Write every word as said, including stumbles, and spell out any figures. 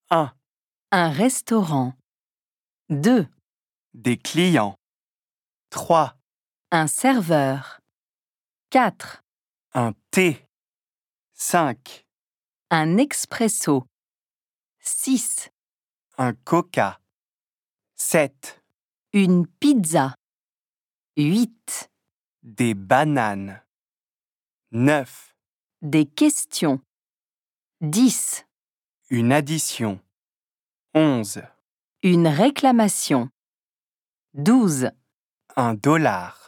un. Un restaurant. deux. Des clients. trois. Un serveur. quatre. Un thé. cinq. Un expresso. six. Un coca. sept. Une pizza. huit. Des bananes. neuf. Des questions. dix. Une addition. onze. Une réclamation. douze. Un dollar.